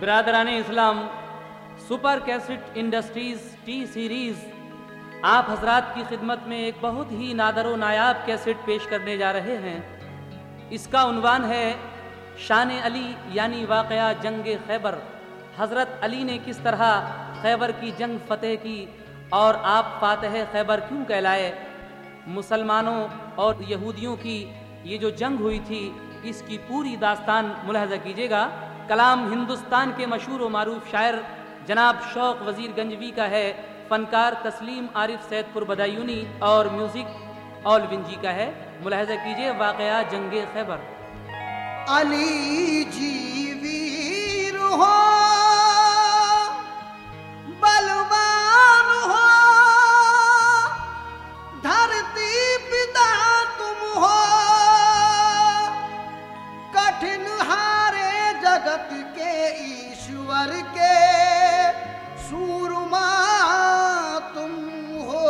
बिरादराने इस्लाम, super cassette industries T series आप हजरात की खिदमत में एक बहुत ही नादरो नायाब कैसेट पेश करने जा रहे हैं। इसका उन्वान है शान अली यानी वाक़या जंग खैबर। हज़रत अली ने किस तरह खैबर की जंग फतेह की और आप फातह खैबर क्यों कहलाए। मुसलमानों और यहूदियों की ये जो जंग हुई थी, इसकी पूरी दास्तान मुलाहजा कीजिएगा। कलाम हिंदुस्तान के मशहूर व मारूफ शायर जनाब शौक वजीर गंजवी का है, फनकार तस्लीम आरिफ सैदपुर बदायूनी और म्यूजिक ऑलविंजी का है। मुलाहजा कीजिए वाक़या जंगे खैबर। अली जी वीर हो, बलवान हो, धरती पिता तुम हो, कठिन हारे जगत के ईश्वर के सूरमा तुम हो।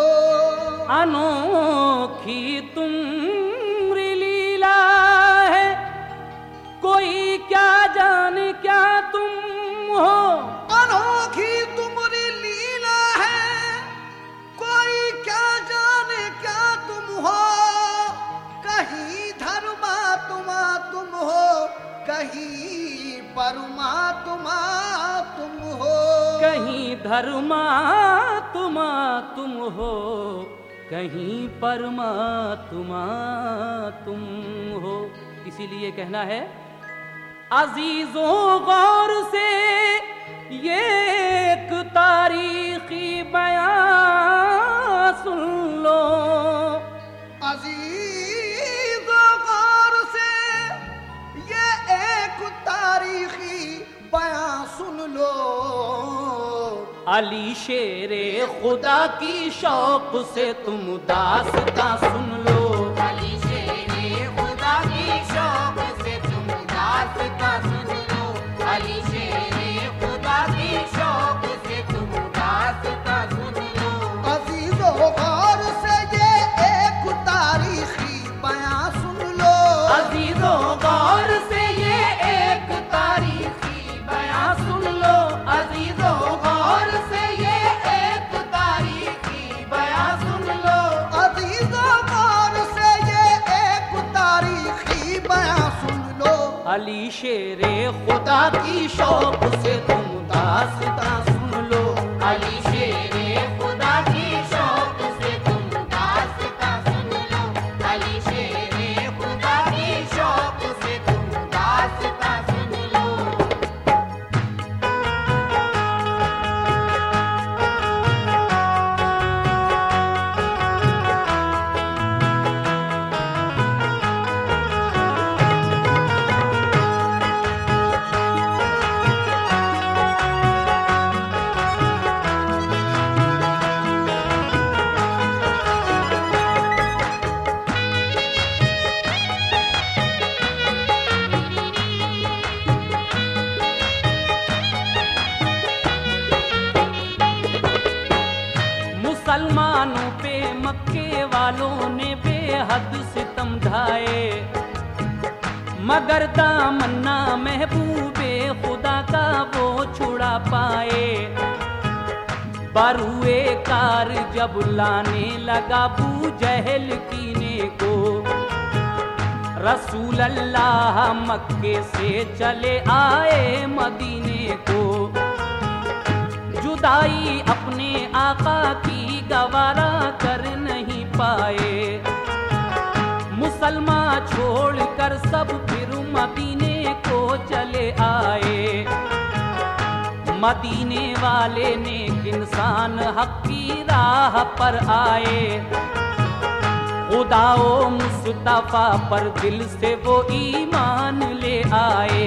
अनोखी तुम लीला है, कोई क्या जाने क्या तुम हो। अनोखी तुम्हारी लीला है, कोई क्या जाने क्या तुम हो। कहीं धर्मात्मा तुम हो, कहीं परमात्मा तुम हो। कहीं धर्मात्मा तुम हो, कहीं परमात्मा तुम हो। इसीलिए कहना है अजीजों गौर से ये एक तारीखी बयां सुन लो। अजीजों गौर से ये एक तारीखी बयां सुन लो। अली शेरे खुदा की शौक से तुम दास्तां सुन लो। अली शेरे खुदा की शौक से तुम दास्तां सुन लो। अली शेरे खुदा की शौक से तुम दास्तां सुन लो। अजीजों गौर से ये एक तारीखी बयां सुन लो। अजीजों गौर से ये एक तारीखी बयां सुन लो। अजीजों गौर से ये एक तारीखी बयां सुन लो। अजीजों गौर से ये एक तारीखी बयां सुन लो। अली शेरे खुदा की शौक से तुम दास्तां सुन लो। अली शेरे खुदा की शौक से तुम दास्तां सुन लो। अली शेरे खुदा की शौक से तुम दास्तां सुन लो। मुसलमानों पे मक्के वालों ने बेहद सितम ढाए, मगर दामन्ना महबूबे खुदा का वो छुड़ा पाए। बरुए कार जब लाने लगा बू जहल कीने को, रसूल अल्लाह मक्के से चले आए मदीने को। जुदाई अपने आका की गवारा कर नहीं पाए, मुसलमान छोड़कर सब फिर मदीने को चले आए। मदीने वाले नेक इंसान हक की राह पर आए, खुदाओ मुस्तफा पर दिल से वो ईमान ले आए।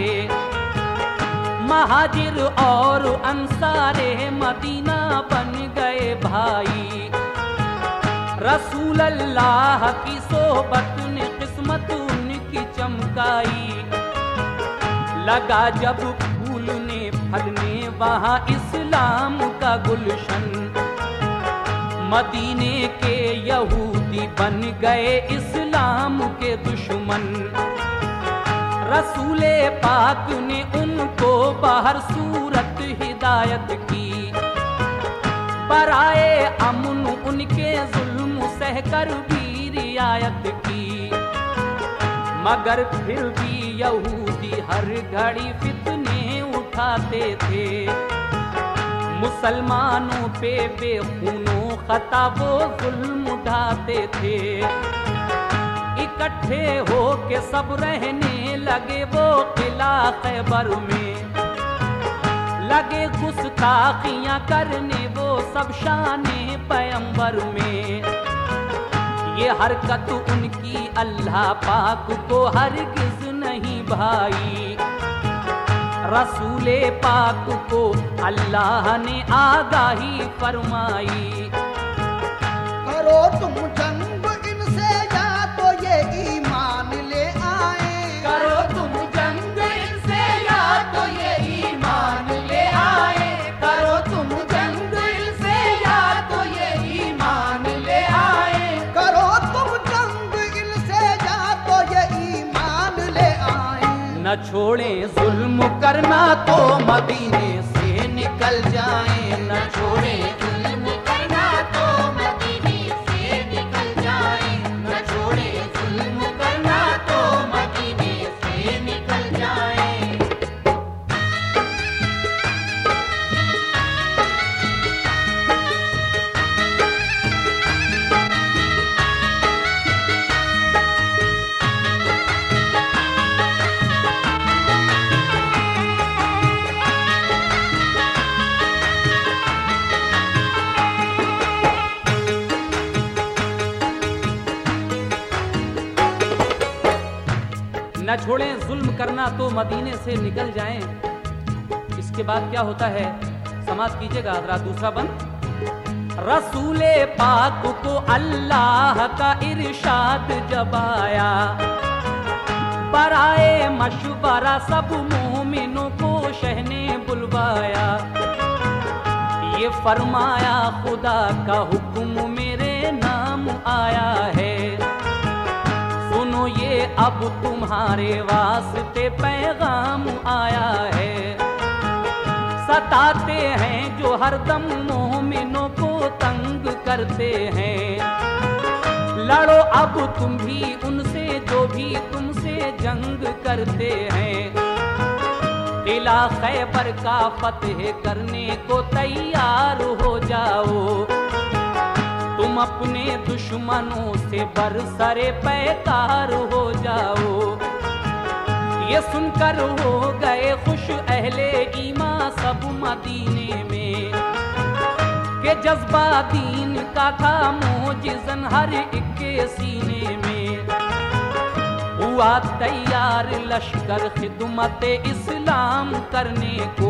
महाजिर और अंसारे मदीना बन गए भाई, रसूल अल्लाह की सोबत ने किस्मत उनकी चमकाई। लगा जब फूलने फलने वहाँ इस्लाम का गुलशन, मदीने के यहूदी बन गए इस्लाम के दुश्मन। रसूले पाक ने उनको बाहर सूरत हिदायत की, बराए अमन उनके जुल्म सहकर भी रियायत की। मगर फिर भी यहूदी हर घड़ी फितने उठाते थे, मुसलमानों पे बेखूनो खता वो जुल्म ढाते थे। इकट्ठे हो के सब रहने लगे वो किला खैबर में, लगे गुस्ताखियां करने वो सब शाने पैगंबर में। ये हरकत उनकी अल्लाह पाक को हरगिज नहीं भाई, रसूले पाक को अल्लाह ने आगाही फरमाई। करो तुम जंग इनसे या तो ये ईमान ले आए, करो तुम जंग इनसे या तो ये ईमान ले आए, करो तुम जंग इनसे या तो ये ईमान ले आए, करो तुम जंग इनसे या तो ये ईमान ले आए। न छोड़ें जुल्म करना तो मदीने से निकल जाएं, न छोड़ें जुल्म करना तो मदीने से निकल जाए, न छोड़े जुल्म करना तो मदीने से निकल जाए। न छोड़ें जुल्म करना तो मदीने से निकल जाएं। इसके बाद क्या होता है समाज कीजिएगा हजरात। दूसरा बंद, रसूले पाक को अल्लाह का इरशाद जब आया, बराए मशवरा सब मोमिनों को शहने बुलवाया। ये फरमाया खुदा का हुक्म मेरे नाम आया है, सुनो ये अब तुम्हारे वास्ते पैगाम आया है। सताते हैं जो हरदम मोमिनों को तंग करते हैं, लड़ो अब तुम भी उनसे जो भी तुमसे जंग करते हैं। किला खैबर का फतेह करने को तैयार हो जाओ, तुम अपने दुश्मनों से बरसरे पैकार हो जाओ। ये सुनकर हो गए खुश अहले ईमान सब मदीने में, के जज्बा दीन का था मोजिज़न हर एक के सीने में। हुआ तैयार लश्कर खिदमत इस्लाम करने को,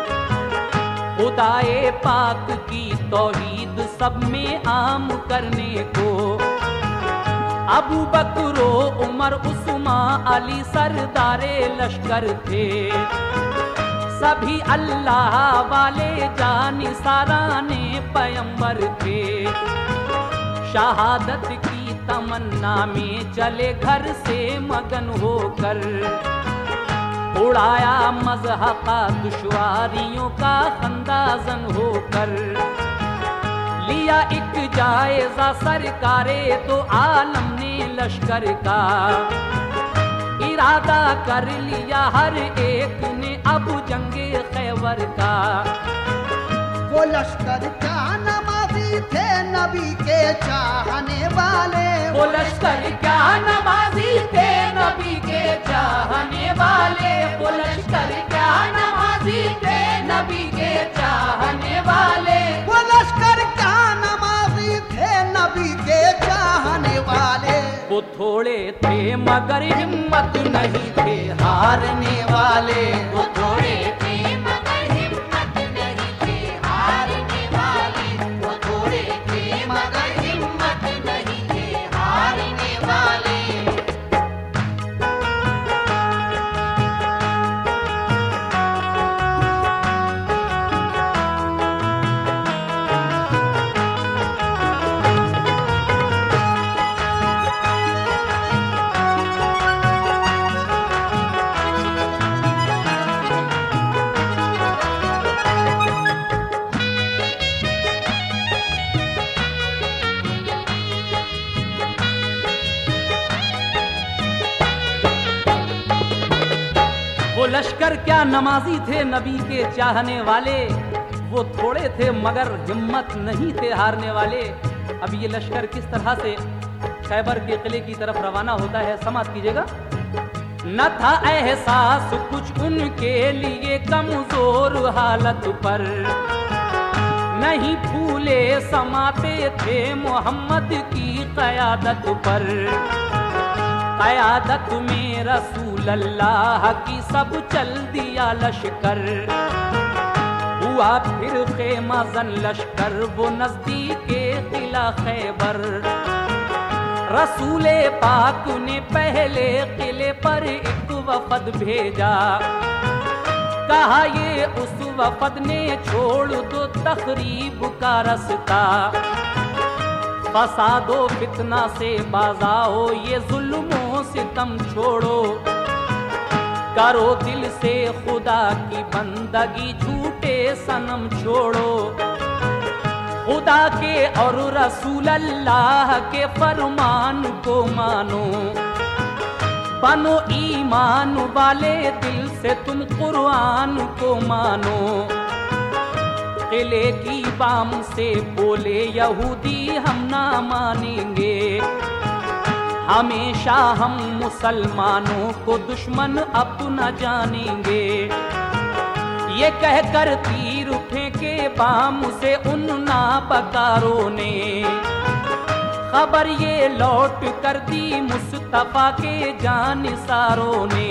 खुदाए पाक की तौहीद सब में आम करने को। अबू बकरो उमर उस्मान अली सरदारे लश्कर थे, सभी अल्लाह वाले जानिसाराने पैगंबर थे। शहादत की तमन्ना में चले घर से मगन होकर, उड़ाया मज़हक़ा दुश्वारियों का खंदाजन होकर। लिया एक जायजा सरकारे तो आलम ने लश्कर का, इरादा कर लिया हर एक ने अब जंगे खैबर का। वो लश्कर क्या नमाजी थे नबी के चाहने वाले, वो लश्कर क्या नमाजी थे नबी के चाहने वाले, वो लश्कर क्या नमाजी थे नबी के चाहने वाले, वो लश्कर क्या नमाजी थे नबी के चाहने वाले। वो थोड़े थे मगर हिम्मत नहीं थे हारने वाले, वो थोड़े थे मगर हिम्मत नहीं थे हारने वाले, वो थोड़े थे मगर हिम्मत नहीं थे हारने वाले। लश्कर क्या नमाजी थे नबी के चाहने वाले, वो थोड़े थे मगर हिम्मत नहीं थे हारने वाले। अब ये लश्कर किस तरह से खैबर के किले की तरफ रवाना होता है, समाप्त कीजिएगा। न था एहसास कुछ उनके लिए कमजोर हालत पर, नहीं फूले समाते थे मोहम्मद की क़यादत पर। क़यादत में रसूल अल्लाह की सब चल दिया लश्कर, हुआ फिर ख़ेमा ज़न लश्कर वो नज़दीके किला खैबर। रसूले पाक ने पहले किले पर एक वफद भेजा, कहा ये उस वफद ने छोड़ दो तखरीब का रास्ता। फसादो फितना से बाज़ाओ ये जुल्मों सितम छोड़ो, करो दिल से खुदा की बंदगी झूठे सनम छोड़ो। खुदा के और रसूल अल्लाह के फरमान को मानो, बनो ईमान वाले दिल से तुम कुरान को मानो। किले की बाम से बोले यहूदी हम ना मानेंगे, हमेशा हम मुसलमानों को दुश्मन अपना जानेंगे। ये कहकर तीर फेंके बाम से उन नापकारों ने, खबर ये लौट कर दी मुस्तफा के जानिसारों ने।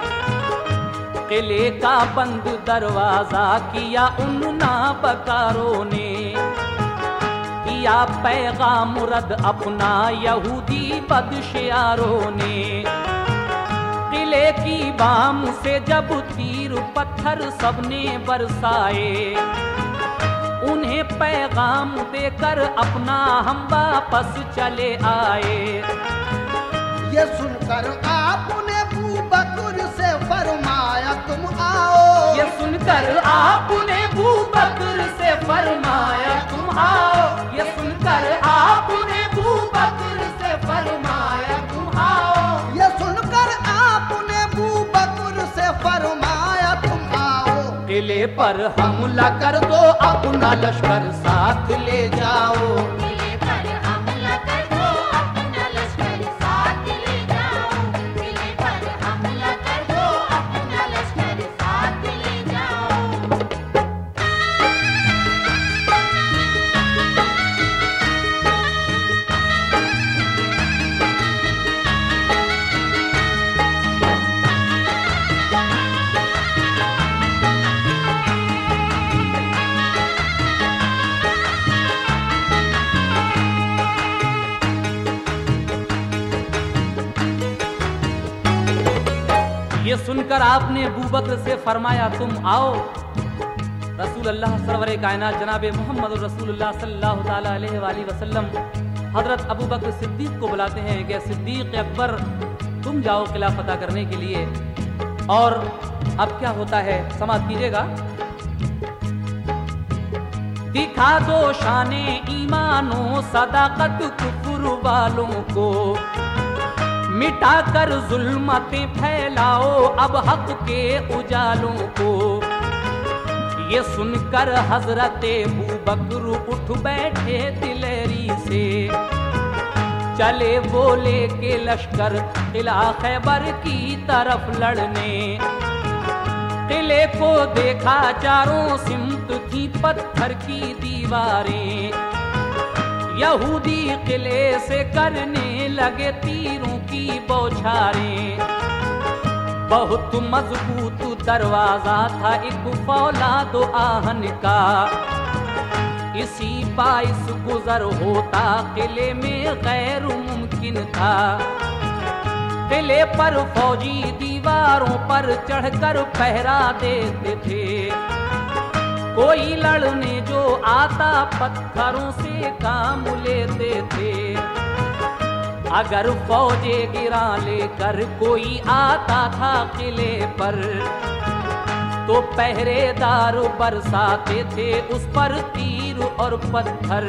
किले का बंद दरवाजा किया उन नापकारों ने, किया पैगाम रद अपना यहूदी बदशयारों ने। किले की बाम से जब तीर पत्थर सबने बरसाए, उन्हें पैगाम देकर अपना हम वापस चले आए। ये सुनकर आपने अबू बकर से फरमाया तुम आओ, ये सुनकर आपने अबू बकर से फरमाया तुम आओ। ये सुनकर आपने अबू बकर से फरमाया तुम आओ। ये सुनकर आपने अबू बकर से फरमाया तुम आओ। किले पर हमला कर दो अपना लश्कर साथ ले जाओ। किले पर हमला कर दो अपना लश्कर साथ ले जाओ। किले पर हमला कर दो अपना लश्कर साथ ले जाओ। ये सुनकर आपने अबू बकर से फरमाया तुम आओ। रसूल अल्लाह सरवरे कायनात जनाबे मोहम्मद रसूलुल्लाह सल्लल्लाहु ताला अलैहि वसल्लम हजरत अबू बकर सिद्दीक को बुलाते हैं कि सिद्दीक अकबर तुम जाओ किला फतह करने के लिए। और अब क्या होता है समाप्त कीजिएगा। दिखा दो शाने ईमानो सदाकत कुफर वालों को, मिटाकर जुल्मतें फैलाओ अब हक के उजालों को। ये सुनकर हजरत अबू बकर उठ बैठे दिलेरी से, चले बोले के लश्कर किला खैबर की तरफ लड़ने। किले को देखा चारों सिमत थी पत्थर की दीवारें, यहूदी किले से करने लगे तीरों की बौछारें। बहुत मजबूत दरवाजा था एक फौलाद आहन का, इसी बाइस गुजर होता किले में गैर मुमकिन था। किले पर फौजी दीवारों पर चढ़कर पहरा देते थे, कोई लड़ने जो आता पत्थरों से काम लेते थे। अगर फौजे गिरा लेकर कोई आता था किले पर, तो पहरेदार बरसाते थे उस पर तीर और पत्थर।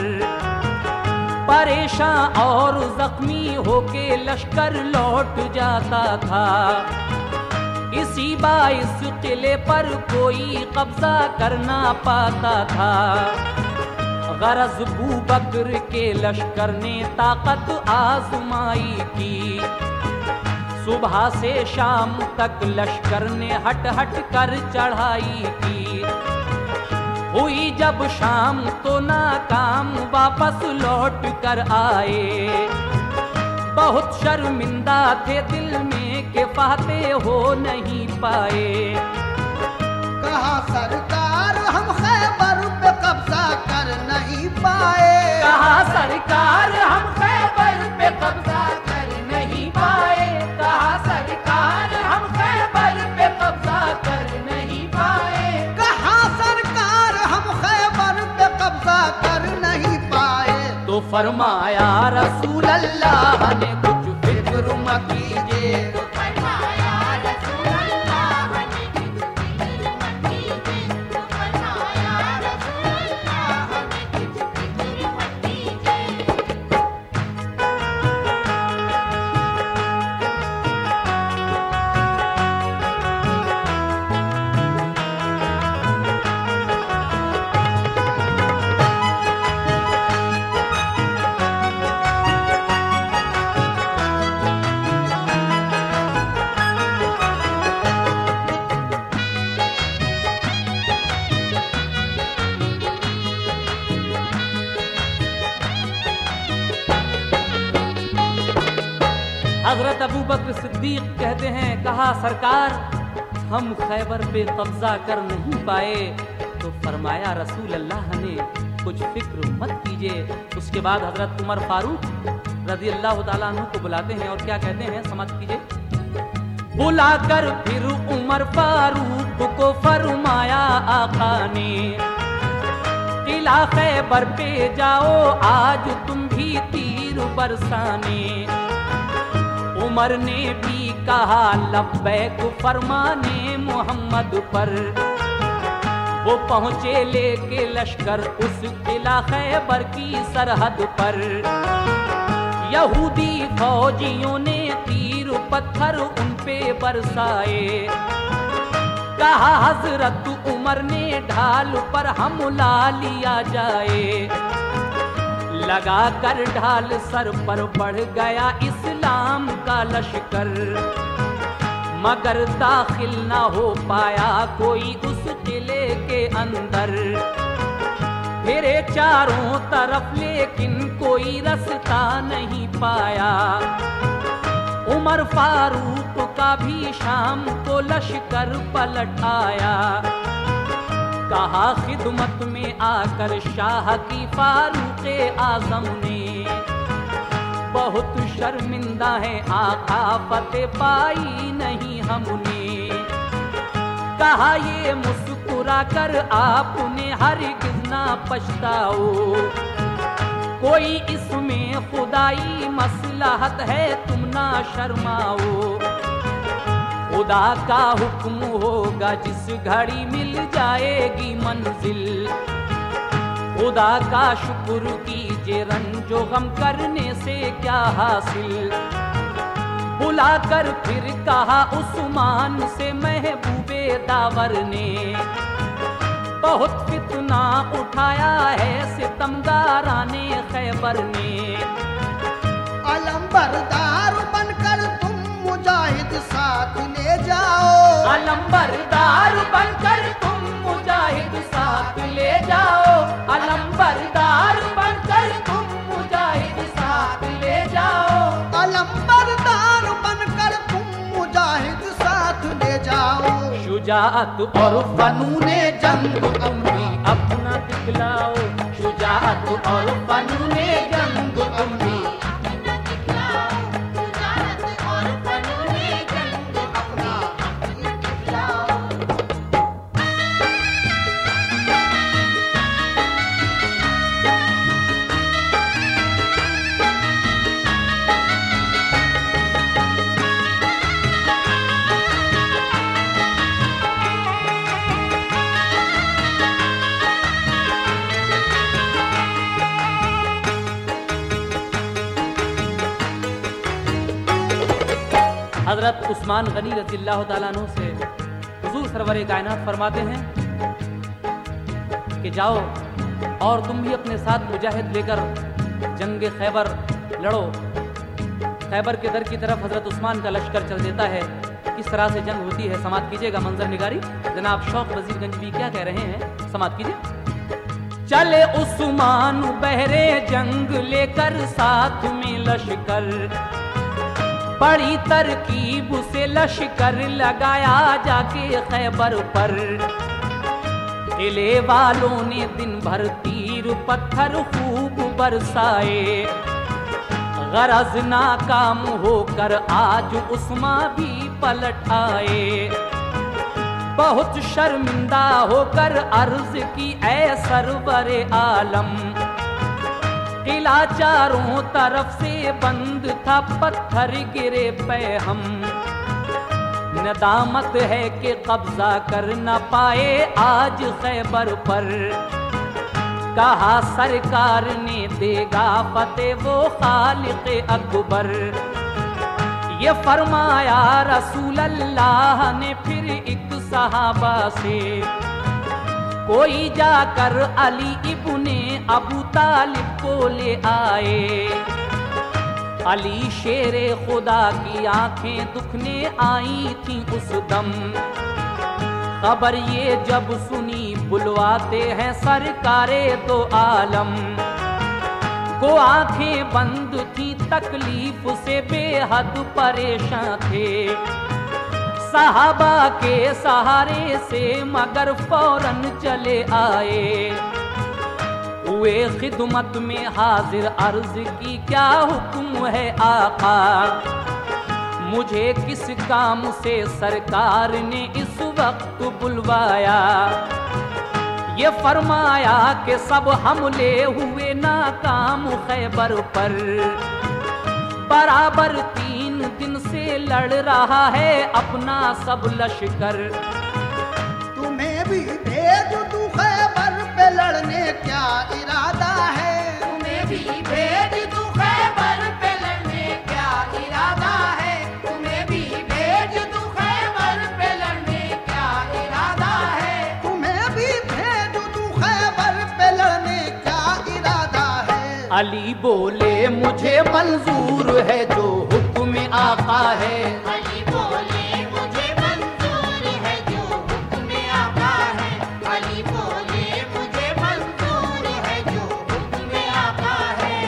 परेशान और जख्मी होके लश्कर लौट जाता था, इसी बाइस किले पर कोई कब्जा करना पाता था। गरज बू बकर के लश्कर ने ताकत आजमाई की। सुबह से शाम तक लश्कर ने हट हट कर चढ़ाई की। हुई जब शाम तो नाकाम वापस लौट कर आए। बहुत शर्मिंदा थे दिल में कि फातेह हो नहीं पाए। कहा सरकार हम खैबर पे कब्जा कर नहीं पाए। कहा सरकार हम खैबर पे कब्जा कर नहीं पाए। कहा सरकार हम खैबर पे कब्जा कर नहीं पाए। कहा सरकार हम खैबर पे कब्जा कर नहीं पाए। तो फरमाया रसूल अल्लाह ने कुछ फिक्र मत कीजिए। तो फरमाया रसूल अल्लाह ने कुछ फिक्र मत कीजिए। तो फरमाया रसूल अल्लाह ने कुछ फिक्र मत कीजिए। हजरत अबू बकर सिद्दीक कहते हैं, कहा सरकार हम खैबर पे कब्जा कर नहीं पाए। तो फरमाया रसूल अल्लाह ने कुछ फिक्र मत कीजिए। उसके बाद हजरत उमर फारूक रजी अल्लाह तआला अन्हु को बुलाते हैं और क्या कहते हैं समाप्त कीजिए। बुलाकर फिर उमर फारूक को फरमाया आका ने, किला खैबर पे जाओ आज तुम भी तीर बरसाने। उमर ने भी कहा लब्बैक फरमाने मोहम्मद पर। वो पहुंचे लेके लश्कर उस किला खैबर की सरहद पर। यहूदी फौजियों ने तीर पत्थर उन पे बरसाए। कहा हजरत उमर ने ढाल पर हमला लिया जाए। लगा कर ढाल सर पर बढ़ गया इस्लाम का लश्कर। मगर दाखिल ना हो पाया कोई उस किले के अंदर। फिरे चारों तरफ लेकिन कोई रास्ता नहीं पाया। उमर फारूक का भी शाम को लश्कर पलट आया। कहा खिदमत में आकर शाह की फारूक आजम ने, बहुत शर्मिंदा है आका फतेह पाई नहीं हमने। कहा ये मुस्कुरा कर आपने हरगिज़ ना पछताओ। कोई इसमें खुदाई मसलहत है तुम ना शर्माओ। खुदा का हुक्म होगा जिस घड़ी मिल जाएगी मंजिल। खुदा का शुक्र कीजिए रंजो गम करने से क्या हासिल। बुलाकर फिर कहा उस्मान से महबूबे दावर ने, बहुत फितना उठाया है सितमगाराने खैबर ने। अलंबरदार बनकर तुम मुजाहिद साथ ले जाओ। अलंबरदार बनकर तुम मुजाहिद साथ ले जाओ। अलंबरदार बनकर तुम मुजाहिद साथ ले जाओ। अलंबरदार बनकर तुम मुजाहिद साथ ले जाओ। शुजाअत और फनूने जंग तुम भी अपना दिखलाओ। शुजाअत और फनूने जंग तुम भी हजरत उस्मान गनी रज़ियल्लाहु ताला अन्हु से हुजूर सरवर कायनात फरमाते हैं कि जाओ और तुम भी अपने साथ मुजाहिद लेकर जंग खैबर लड़ो। खैबर के दर की तरफ हजरत उस्मान का लश्कर चल देता है। किस तरह से जंग होती है समात कीजिएगा मंजर निगारी। जनाब शौक वजीरगंज भी क्या कह रहे हैं, समात कीजिए। चले उस्मान बहरे जंग लेकर साथ में लश्कर, बड़ी तरकीब से लश्कर लगाया जाके खैबर पर। किले वालों ने दिन भर तीर पत्थर खूब बरसाए, गरज नाकाम होकर आज उस्मान भी पलट आए। बहुत शर्मिंदा होकर अर्ज की ऐ सरवरे आलम, किला चारों तरफ से बंद था पत्थर गिरे पे हम। नदामत है कि कब्जा कर न पाए आज खैबर पर, कहा सरकार ने देगा फतेह वो खालिक अकबर। ये फरमाया रसूल अल्लाह ने फिर एक सहाबा से, कोई जाकर अली इब्ने अबू तालिब को ले आए। अली शेरे खुदा की आंखें दुखने आई थी उस दम, खबर ये जब सुनी बुलवाते हैं सरकारे दो आलम। को आंखें बंद थी तकलीफ से बेहद परेशान थे, सहाबा के सहारे से मगर फौरन चले आए। हुए खिदमत में हाजिर अर्ज की क्या हुक्म है आका, मुझे किस काम से सरकार ने इस वक्त बुलवाया। ये फरमाया कि सब हमले हुए नाकाम खैबर पर, बराबर 3 दिन से लड़ रहा है अपना सब लश्कर। तुम्हें भी भेज दूं खैबर पे लड़ने क्या इरादा है, तुम्हें भी भेज दूं खैबर पे लड़ने क्या इरादा है, तुम्हें भी भेज दूं खैबर पे लड़ने क्या इरादा है, तुम्हें भी भेज दूं खैबर पे लड़ने क्या इरादा है। अली बोले मुझे मंजूर है जो हुक्म आका है। अली बोले मुझे मंजूर है जो हुक्म आका है, अली बोले मुझे मंजूर है जो हुक्म आका है।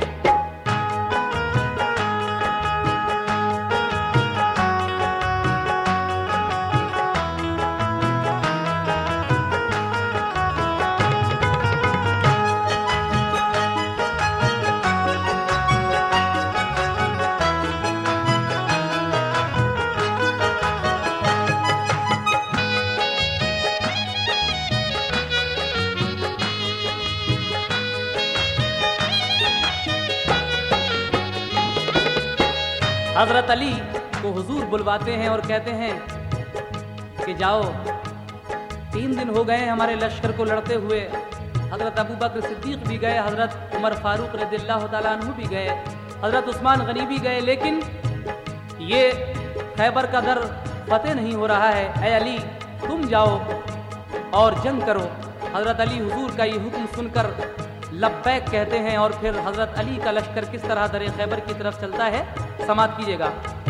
हजरत अली को हुजूर बुलवाते हैं और कहते हैं कि जाओ, 3 दिन हो गए हमारे लश्कर को लड़ते हुए। हजरत अबू बकर सिद्दीक भी गए, हजरत उमर फारूक रज़ियल्लाहु ताला अन्हु भी गए, हजरत उस्मान गनी भी गए, लेकिन ये खैबर का दर फतेह नहीं हो रहा है। ऐ अली तुम जाओ और जंग करो। हजरत अली हुजूर का ये हुक्म सुनकर लब्बैक कहते हैं और फिर हजरत अली का लश्कर किस तरह दर खैबर की तरफ चलता है, समात कीजिएगा।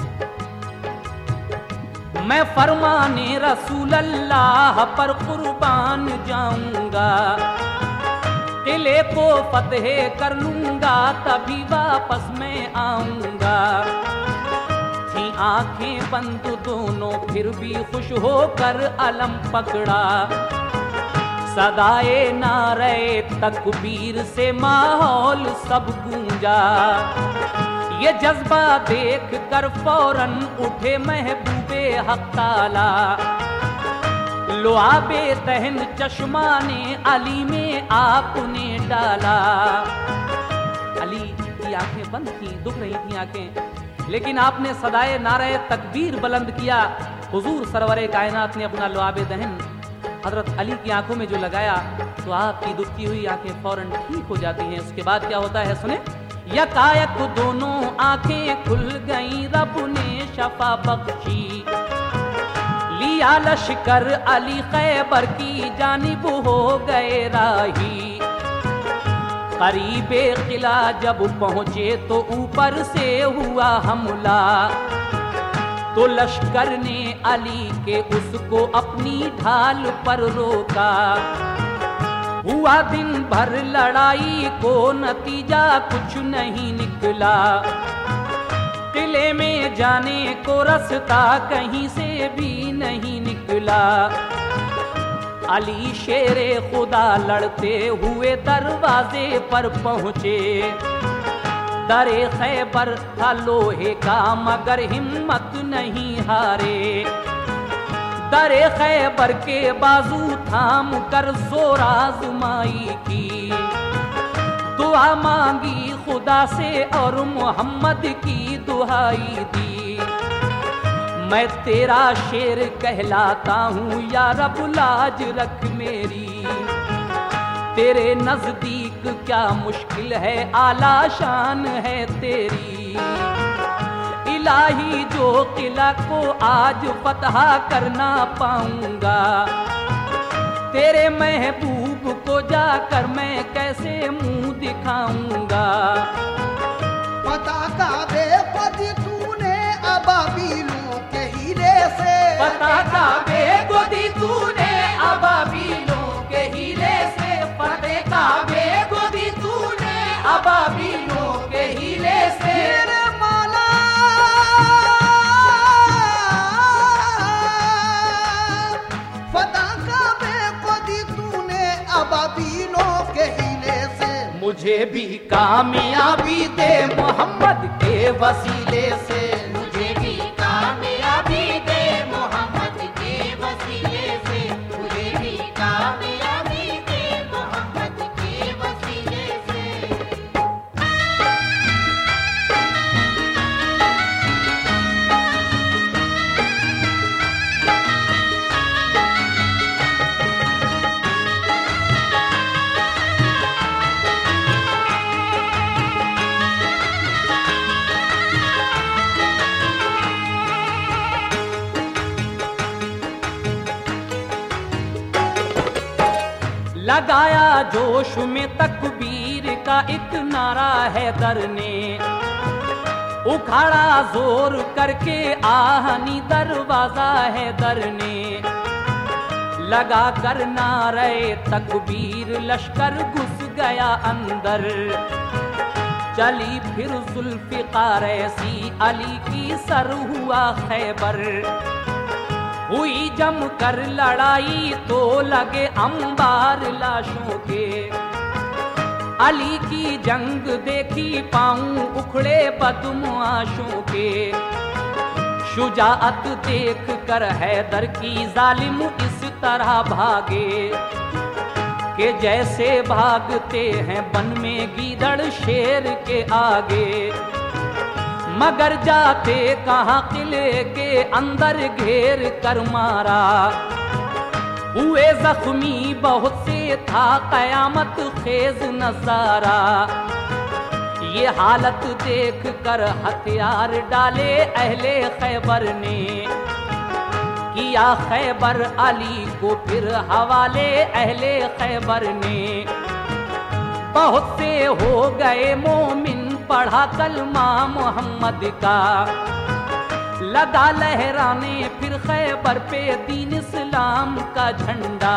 मैं फरमाने रसूल अल्लाह पर कुर्बान जाऊंगा, किले को फतेह कर लूंगा तभी वापस मैं आऊंगा। थी आंखें बंद दोनों फिर भी खुश होकर अलम पकड़ा, सदाए नारे तकबीर से माहौल सब गूंजा। ये जज्बा देख कर फौरन उठे महबूबे हक ताला, लुआबे तहन चश्मा ने अली में आपने डाला। अली की आंखें बंद थी, दुख रही थी आंखें, लेकिन आपने सदाए नारे तकबीर बुलंद किया। हुजूर सरवरे कायनात ने अपना लुआबे दहन हजरत अली की आंखों में जो लगाया तो आपकी दुखती हुई आंखें फौरन ठीक हो जाती हैं। उसके बाद क्या होता है सुने। यकायक दोनों आंखें खुल गईं, रब ने शफा बख्शी। लिया लश्कर अली खैबर की जानिब हो गए राही। करीबे किला जब पहुंचे तो ऊपर से हुआ हमला, तो लश्कर ने अली के उसको अपनी ढाल पर रोका। हुआ दिन भर लड़ाई को नतीजा कुछ नहीं निकला। किले में जाने को रास्ता कहीं से भी नहीं निकला। अली शेरे खुदा लड़ते हुए दरवाजे पर पहुंचे। दरे खैबर था लोहे का मगर हिम्मत नहीं हारे। दरे खैबर के बाजू थाम कर जोर आजमाई की। दुआ मांगी खुदा से और मोहम्मद की दुहाई दी। मैं तेरा शेर कहलाता हूँ या रब लाज रख मेरी। तेरे नजदीक क्या मुश्किल है, आला शान है तेरी। इलाही जो किला को आज फतह करना पाऊंगा, तेरे महबूब को जाकर मैं कैसे मुंह दिखाऊंगा। पता का बेपदी तूने अबाबीलों के हीरे से, पता का बेगोदी तूने अबाबीलों के हीरे से। पते का बेगोदी तूने अबाबीलों के हीरे से। मेरे मौला पता का बेपदी तूने अबाबीलों के हीरे से। मुझे भी कामयाबी दे मोहम्मद के वसीले से। मुझे भी कामयाबी दे मोहम्मद के वसीले से। मुझे भी कामयाबी दे मोहम्मद के वसीले से। लगाया जोश में तकबीर का एक नारा हैदर ने। उखाड़ा जोर करके आहनी दरवाजा हैदर ने। लगा कर नारे तकबीर लश्कर घुस गया अंदर। चली फिर जुल्फ़िकार ऐसी अली की सर हुआ खैबर। हुई जम कर लड़ाई तो लगे अंबार लाशों के। अली की जंग देखी पाऊं उखड़े बदमाशों के। शुजाअत देख कर हैदर की जालिम इस तरह भागे कि जैसे भागते हैं वन में गीदड़ शेर के आगे। मगर जाते कहाँ किले के अंदर घेर कर मारा। हुए जख्मी बहुत से था कयामत खेज नजारा। ये हालत देख कर हथियार डाले अहले खैबर ने। किया खैबर अली को फिर हवाले अहले खैबर ने। बहुत से हो गए मोमिन पढ़ा कलमा मोहम्मद का। लगा लहराने फिर खैबर पे दीन इस्लाम का झंडा।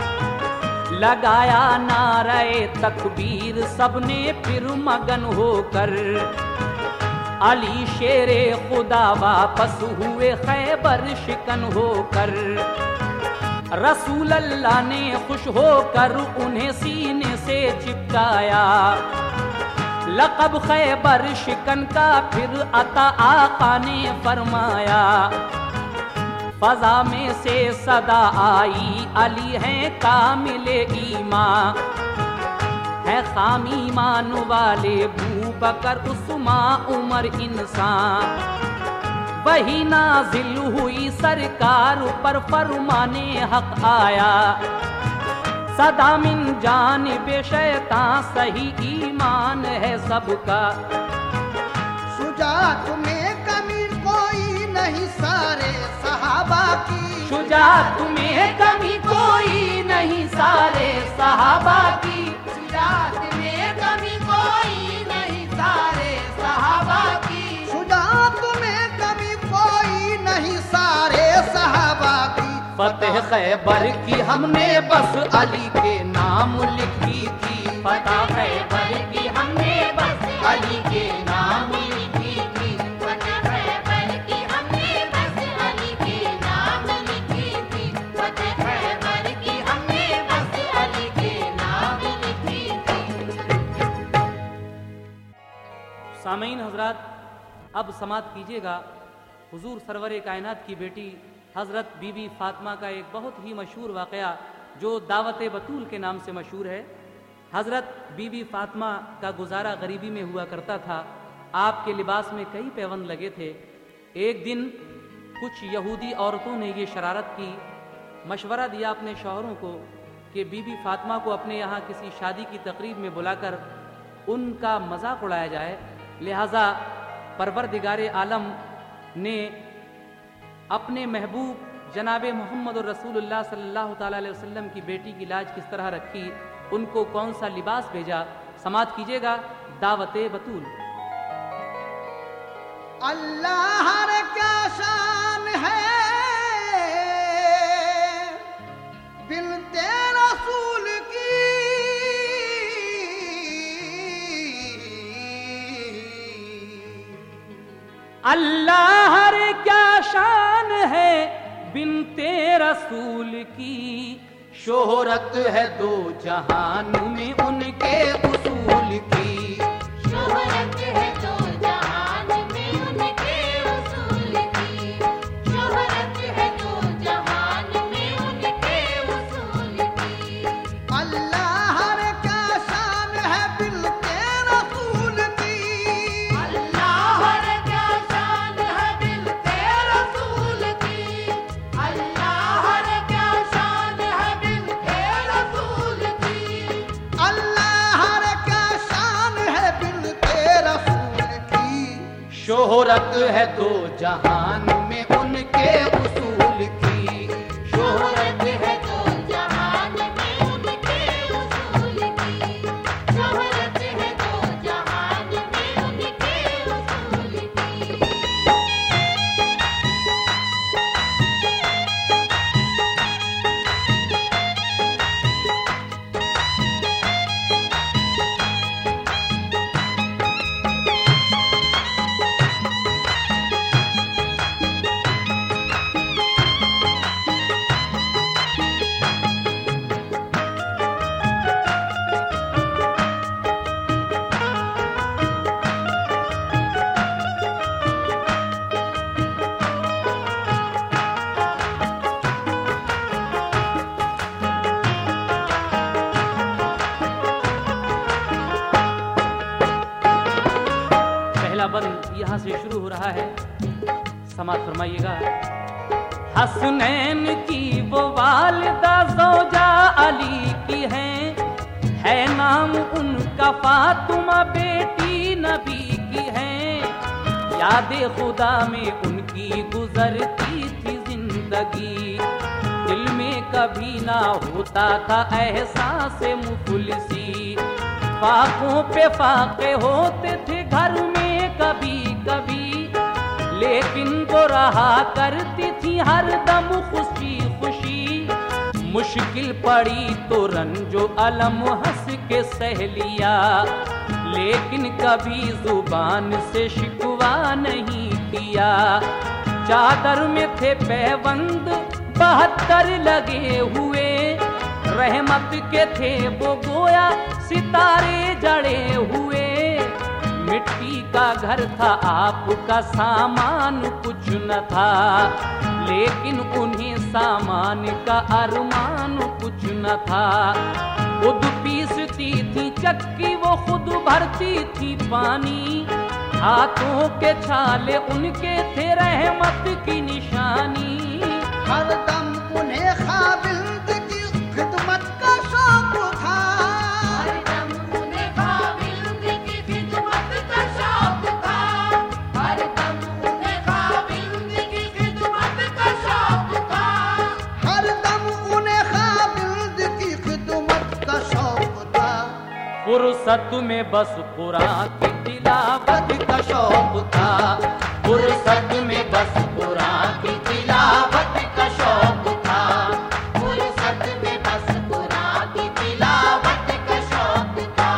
लगाया नारे तकबीर सबने फिर मगन होकर। अली शेरे खुदा वापस हुए खैबर शिकन होकर। रसूल अल्लाह ने खुश होकर उन्हें सीने से चिपकाया। लक़ब खैबर शिकन का फिर अता आका ने फरमाया। फजा में से सदा आई अली हैं कामिले ईमान। है खाम ईमान वाले बू बकर उस्मान उमर इंसान। वही नाजिल हुई सरकार पर फरमाने हक आया। सदा मिन जानिब शैतान सही ईमान है सबका। शुजाअत में कमी कोई नहीं सारे सहाबा की, शुजाअत में कमी कोई नहीं सारे सहाबा की, शुजाअत में कमी कोई नहीं सारे सहाबा की, शुजाअत में कमी कोई नहीं सारे सहाबा की। फतेह खैबर की हमने बस अली के नाम लिखी थी, फतेह खैबर की हमने बस अली के नाम लिखी थी, फतेह खैबर की हमने बस अली के नाम लिखी थी, फतेह खैबर की हमने बस अली के नाम लिखी थी। सामीन हजरात, अब समात कीजिएगा हुजूर सरवर कायनात की बेटी हज़रत बीबी फातिमा का एक बहुत ही मशहूर वाक़या जो दावत बतूल के नाम से मशहूर है। हज़रत बीबी फातिमा का गुजारा गरीबी में हुआ करता था। आपके लिबास में कई पैबंद लगे थे। एक दिन कुछ यहूदी औरतों ने ये शरारत की, मशवरा दिया अपने शौहरों को कि बीबी फातिमा को अपने यहाँ किसी शादी की तकरीब में बुलाकर उनका मजाक उड़ाया जाए। लिहाजा परवरदिगार आलम ने अपने महबूब जनाबे मोहम्मद रसूलुल्लाह सल्लल्लाहु ताला अलैहि वसल्लम की बेटी की लाज किस तरह रखी, उनको कौन सा लिबास भेजा। समात कीजिएगा दावत बतूल। अल्लाह रे क्या शान है बिनते रसूल की, अल्लाह रे क्या शान है बिनते रसूल की, शोहरत है दो जहान में उनके उसूल की, शोहरत है दो जहान में उनके उसूल की, शोहरत है दो जहान में उनके उसूल की। अल्लाह रे क्या शान है बिनते रसूल की, अल्लाह रे क्या शान है बिनते रसूल की, अल्लाह रे क्या शान है बिनते रसूल की, अल्लाह रे क्या शान है बिनते रसूल की। शोहरत है दो जहान में उनके उसूल की, शोहरत है दो जहान में उनके उसूल की, शोहरत है दो जहान में उनके उसूल की। बंद यहाँ से शुरू हो रहा है। समात फरमाइएगा। हसनैन की वो वालिदा ज़ौजा अली की है नाम उनका फातिमा बेटी नबी की है। याद खुदा में उनकी गुजरती थी जिंदगी, दिल में कभी ना होता था एहसास मुफलिसी। फाकों पे फाके होते थे घर में कभी कभी, लेकिन वो रहा करती थी हर दम खुशी खुशी। मुश्किल पड़ी तो रंजो अलम हंस के सह लिया, लेकिन कभी जुबान से शिकवा नहीं किया। चादर में थे पैबंद 72 लगे हुए, रहमत के थे वो गोया सितारे जड़े हुए। मिट्टी का घर था आपका सामान कुछ न था, लेकिन उन्हें सामान का अरमान कुछ न था। खुद पीसती थी चक्की वो खुद भरती थी पानी, हाथों के छाले उनके थे रहमत की निशानी। हरदम उन्हें खाबिल की खिदमत का शौक फुर्सत में बस कुरान की तिलावत का शौक था, फुर्सत में बस कुरान की तिलावत का शौक था, फुर्सत में बस कुरान की तिलावत का शौक था।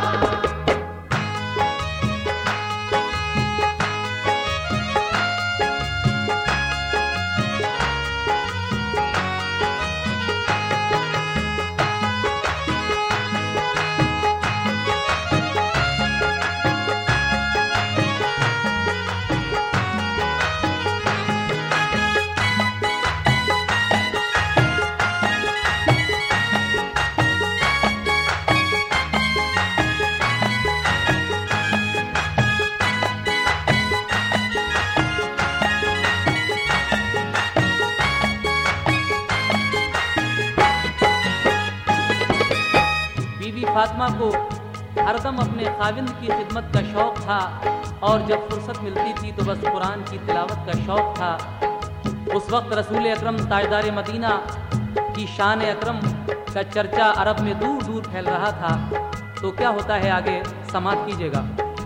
बीवी फातिमा को हरदम अपने खाविंद की खिदमत का शौक था और जब फुर्सत मिलती थी तो बस कुरान की तिलावत का शौक था। उस वक्त रसूल अकरम ताजदार मदीना की शान अकरम का चर्चा अरब में दूर दूर फैल रहा था। तो क्या होता है आगे समाप्त कीजिएगा।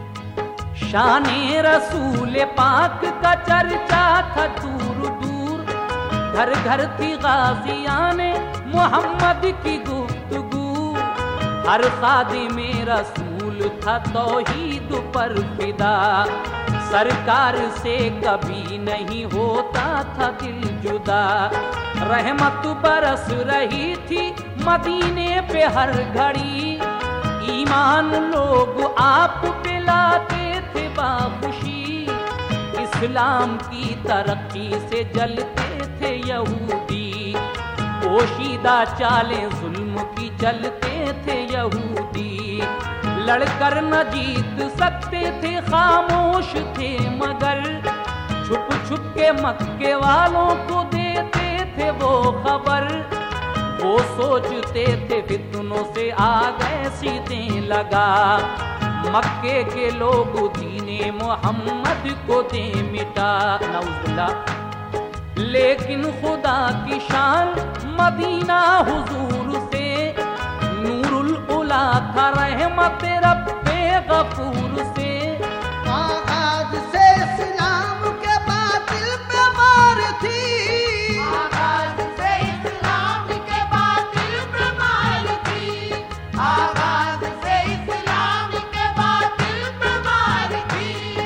शान रसूल पाक का चर्चा था दूर दूर, घर घर थी गाजियाने मोहम्मद की गुफ्तगू, हर खादिमे रसूल था तौहीद पर फिदा, सरकार से कभी नहीं होता था दिल जुदा, रहमत बरस रही थी मदीने पे हर घड़ी, ईमान लोग आप पे लाते थे बाखुशी, इस्लाम की तरक्की से जलते थे यहूदी, पोशीदा चालें जुल्म की चलते थे यहूदी, लड़कर न जीत सकते थे खामोश थे मगर, छुप छुप के मक्के वालों को देते थे वो खबर, वो सोचते थे फितनों से आ गए सीधे लगा, मक्के के लोग दीने मोहम्मद को दे मिटा नऊजुबिल्लाह। लेकिन खुदा की शान मदीना हुजूर से, नूरुल उला था रहमत रब्बे गफूर से, आगाज से इस्लाम के बातिल पे मार थी, आगाज से इस्लाम के बातिल पे मार थी, आगाज से इस्लाम के बातिल पे मार थी,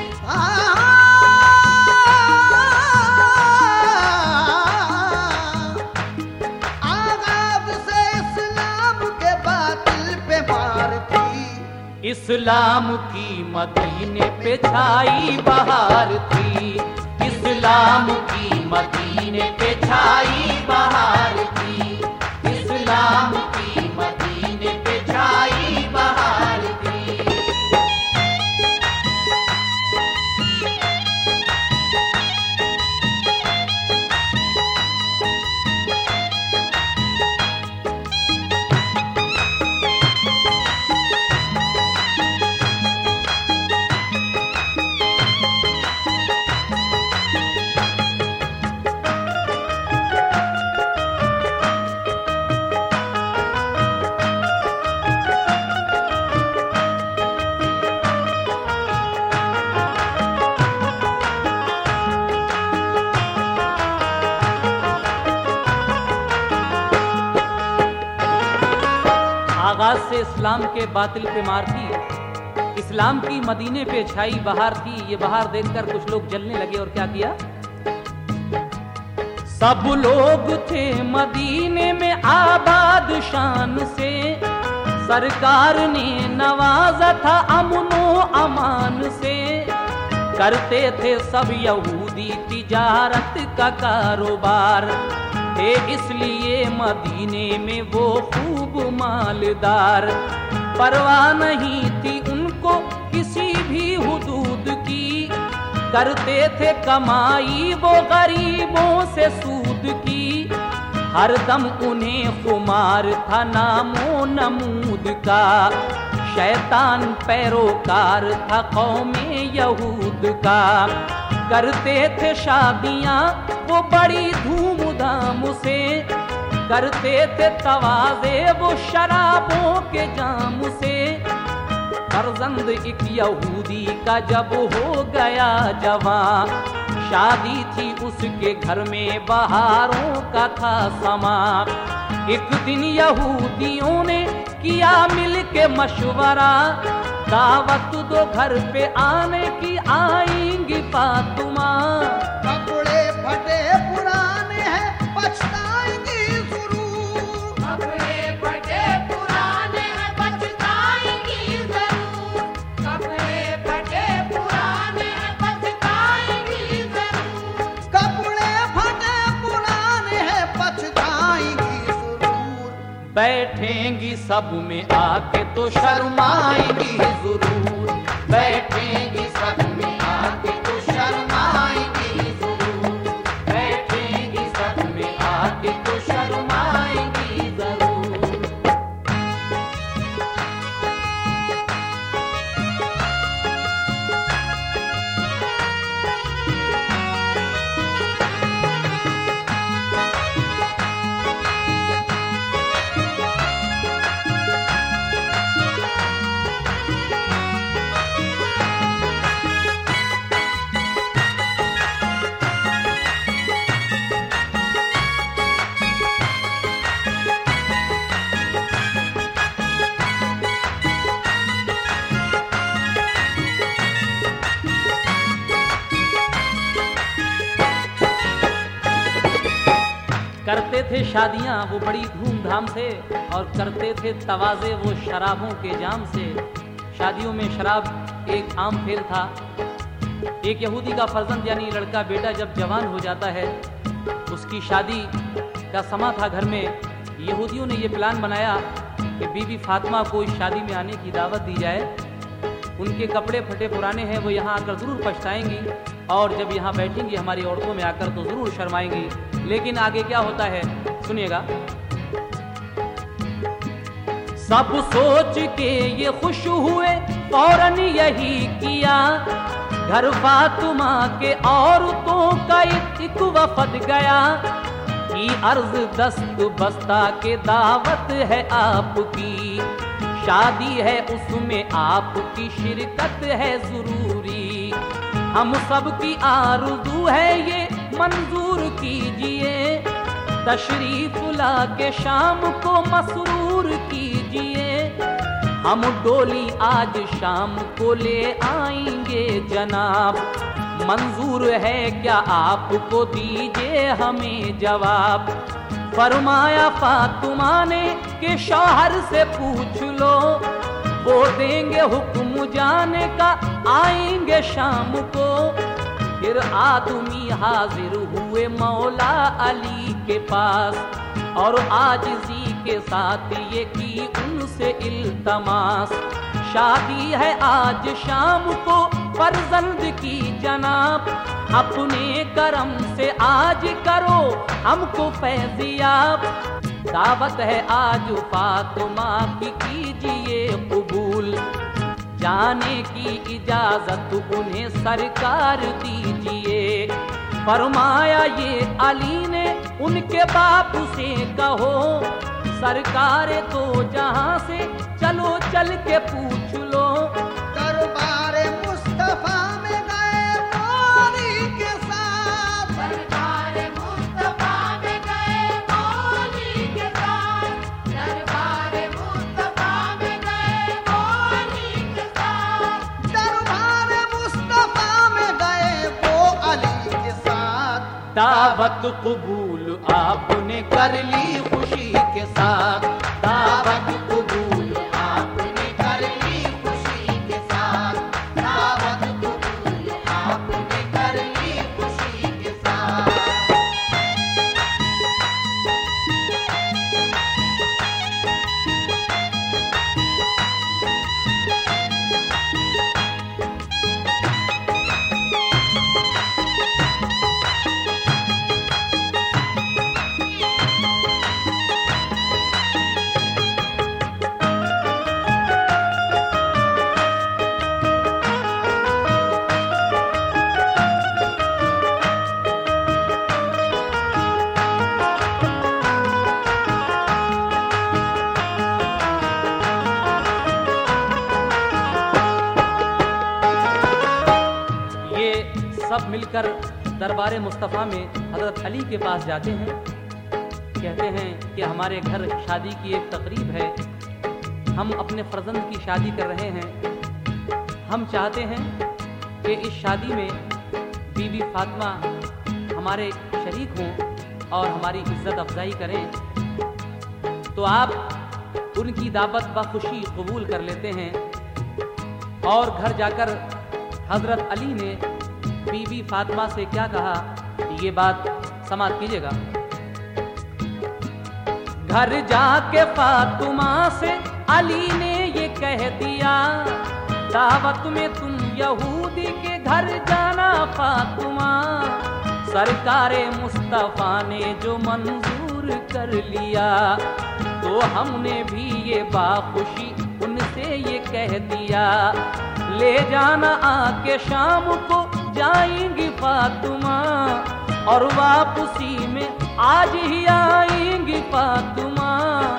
आगाज से इस्लाम के बातिल पे मार थी, इस्लाम की मदीने पे छाई बहार थी, इस्लाम की मदीने पे छाई बहार थी, इस्लाम की मदीने पे छाई बहार थी। आगाज से इस्लाम के बातिल पे मार थी, इस्लाम की मदीने पे छाई बहार थी। ये बहार देखकर कुछ लोग जलने लगे और क्या किया, सब लोग थे मदीने में आबाद शान से, सरकार ने नवाजा था अमनो अमान से, करते थे सब यहूदी तिजारत का कारोबार, थे इसलिए मदीने में वो खूब मालदार, परवाह नहीं थी उनको किसी भी हुदूद की, करते थे कमाई वो गरीबों से सूद की, हर दम उन्हें खुमार था नामो नमूद का, शैतान पैरोकार था कौमे यहूद का, करते थे शादियां वो बड़ी धूमधाम से, करते थे तवाज़े वो शराबों के जाम से, फर्जंद एक यहूदी का जब हो गया जवां, शादी थी उसके घर में बहारों का था समा। एक दिन यहूदियों ने किया मिल के मशवरा, दावत दो घर पे आने की, आएंगी फातिमा। कपड़े फटे पुराने हैं पछताएंगी जरूर, कपड़े फटे पुराने हैं पछताएंगी जरूर, कपड़े फटे पुराने हैं पछताएंगी जरूर, कपड़े फटे पुराने हैं पछताएंगी जरूर। बैठेंगी सब में आके तो शर्माएंगी जरूर, बैठेंगी सब में आके तो शर्माएंगी जरूर, बैठेंगी सब में आके तो शर्माएंगी जरूर। करते थे शादियां वो बड़ी धूमधाम से, और करते थे तवाज़े वो शराबों के जाम से। शादियों में शराब एक आम खेल था। एक यहूदी का फर्जंद यानी लड़का बेटा जब जवान हो जाता है, उसकी शादी का समा था घर में। यहूदियों ने ये प्लान बनाया कि बीबी फातिमा को इस शादी में आने की दावत दी जाए। उनके कपड़े फटे पुराने हैं, वो यहाँ आकर ज़रूर पछताएंगी, और जब यहाँ बैठेंगी हमारी औरतों में आकर तो ज़रूर शर्माएंगी। लेकिन आगे क्या होता है सुनिएगा। सब सोच के ये खुश हुए, फौरन यही किया, घर फातिमा के औरतों का एक वफद गया। की अर्ज दस्त बस्ता के दावत है आपकी, शादी है उसमें आपकी शिरकत है जरूरी। हम सब की आरज़ू है ये मंजूर कीजिए, तशरीफ ला के शाम को मसरूर कीजिए। हम डोली आज शाम को ले आएंगे जनाब, मंजूर है क्या आपको, दीजिए हमें जवाब। फरमाया फातिमा ने कि शौहर से पूछ लो, वो देंगे हुक्म जाने का, आएंगे शाम को। फिर आदमी हाजिर हुए मौला अली के पास, और आजिज़ी के साथ ये की उनसे इल्तमास। शादी है आज शाम को फर्जंद की जनाब, अपने करम से आज करो हमको फैज़ियाब। दावत है आज फातिमा की, कीजिए कबूल, जाने की इजाजत उन्हें सरकार दीजिए। फरमाया ये अली ने उनके बाप से कहो, सरकार तो जहां से चलो चल के पूछ लो। दरबार मुस्तफा में गए मौली के साथ, सरकार मुस्तफा में गए मौली के साथ, दरबार मुस्तफा में गए मौली के साथ, दरबार मुस्तफा में गए वो अली के साथ। दावत कबूल आपने कर ली खुशी के साथ, दावत कबूल आपने कर ली खुशी के साथ, दावत कबूल आपने कर ली खुशी के साथ। सब मिलकर दरबार मुस्तफ़ा में हज़रत अली के पास जाते हैं। कहते हैं कि हमारे घर शादी की एक तकरीब है, हम अपने फर्जंद की शादी कर रहे हैं। हम चाहते हैं कि इस शादी में बीबी फातिमा हमारे शरीक हों और हमारी इज्जत अफजाई करें। तो आप उनकी दावत बखुशी कबूल कर लेते हैं और घर जाकर हज़रत अली ने बीबी फातिमा से क्या कहा, ये बात समाप्त कीजिएगा। घर जाके फातिमा से अली ने ये कह दिया, दावत में तुम यहूदी के घर जाना फातिमा, सरकारे मुस्तफ़ा ने जो मंजूर कर लिया। तो हमने भी ये बाखुशी उनसे ये कह दिया, ले जाना आके शाम को जाएंगी फातिमा, और वापसी में आज ही आएंगी फातिमा।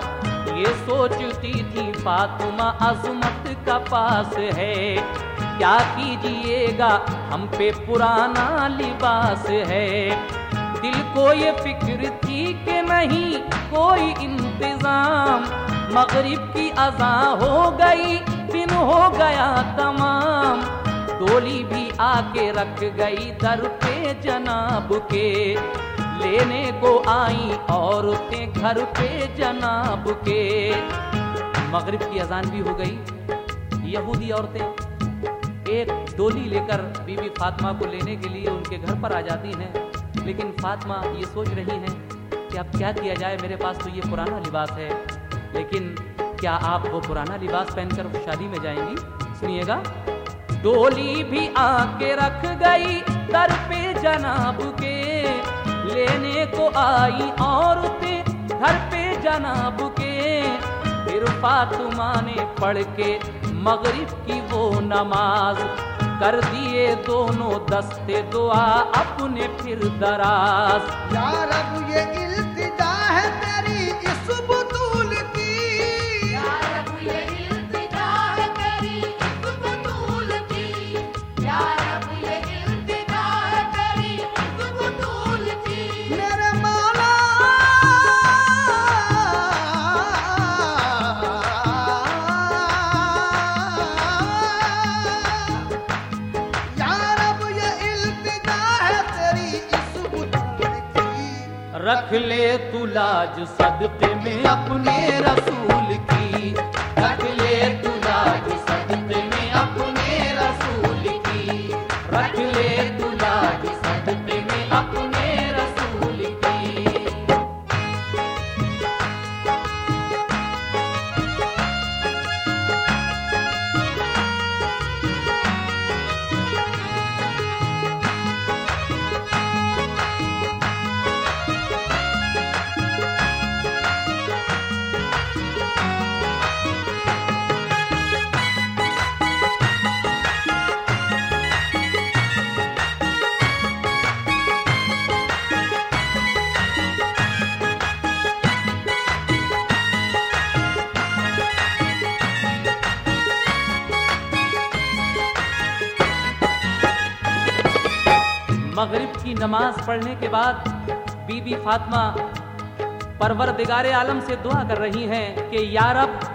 ये सोचती थी फातिमा अज़मत का पास है, क्या कीजिएगा हम पे पुराना लिबास है। दिल को ये फिक्र थी कि नहीं कोई इंतजाम, मगरिब की अज़ा हो गई दिन हो गया तमाम। डोली भी आके रख गई दर पे जनाब के, लेने को आई औरतें घर पे जनाब के। मगरिब की अजान भी हो गई, यहूदी औरतें एक डोली लेकर बीबी फातिमा को लेने के लिए उनके घर पर आ जाती हैं। लेकिन फातिमा ये सोच रही हैं कि अब क्या किया जाए, मेरे पास तो ये पुराना लिबास है, लेकिन क्या आप वो पुराना लिबास पहनकर शादी में जाएंगी? सुनिएगा। डोली भी आके रख गई दर पे जनाब के, लेने को आई औरतें घर पे जनाब के। फिर फातिमा ने पढ़ के मगरिब की वो नमाज, कर दिए दोनों दस्ते दुआ अपने फिर दराज। या रब ये इल्तिजा है तेरी इस बतूल की, या रब ये इल्तिजा है तेरी इस बतूल की, या रब ये इल्तिजा है तेरी इस बतूल की। मेरे मौला या रब ये इल्तिजा है तेरी इस बतूल की। रख ले तू लाज सदक़े में अपने रसूल की, रख ले तू लाज सदक़े में अपने रसूल की, रख ले तू लाज सदक़े में अपने रसूल की। मगरिब की नमाज पढ़ने के बाद बीबी फातिमा परवरदिगारे आलम से दुआ कर रही हैं कि या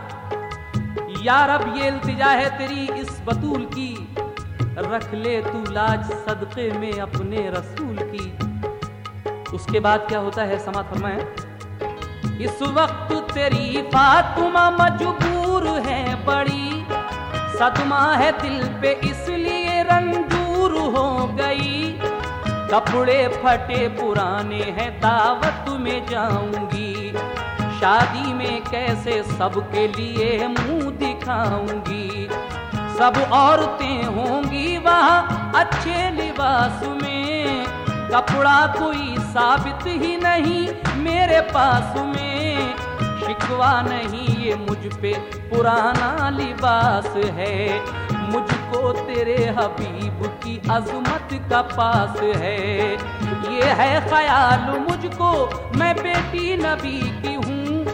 रब ये इल्तिजा है तेरी इस बतूल की, रख ले तू लाज सदक़े में अपने रसूल की। उसके बाद क्या होता है, समात फरमाएं। इस वक्त तेरी फातिमा मजबूर है बड़ी, सदमा है दिल पे इसलिए रंजूर हो गई। कपड़े फटे पुराने हैं दावत में जाऊंगी, शादी में कैसे सबके लिए मुंह दिखाऊंगी। सब औरतें होंगी वहाँ अच्छे लिबास में, कपड़ा कोई साबित ही नहीं मेरे पास में। शिकवा नहीं ये मुझ पे पुराना लिबास है, मुझको तेरे हबीब की अजमत का पास है। ये है ख्याल मुझको मैं बेटी नबी की हूँ,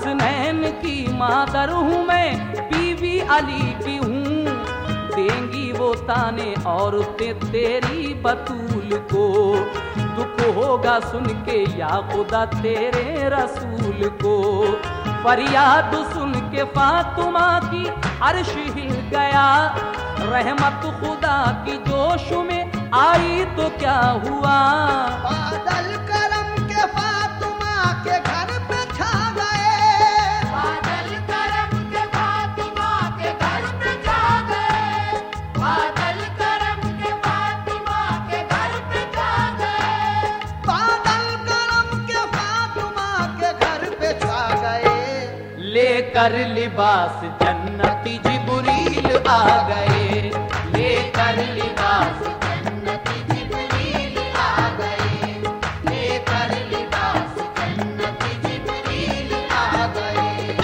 हसनैन की मादर हूँ मैं बीवी अली की हूँ। देंगी वो ताने औरतें तेरी बतूल को, दुख होगा सुन के या खुदा तेरे रसूल को। फरियाद सुन के फातिमा की अर्श हिल गया, रहमत खुदा की जोश में आई तो क्या हुआ। बादल करम के फातिमा के घर पे छा गए, बादल करम के फातिमा के घर पे छा गए, बादल करम के फातिमा के घर पे छा गए, बादल करम के फातिमा के घर पे छा गए। लेकर लिबास जन्नती जिब्रील आ गए, लेकर लिबास जन्नती जिब्रील आ गए, लेकर लिबास जन्नती जिब्रील आ गए।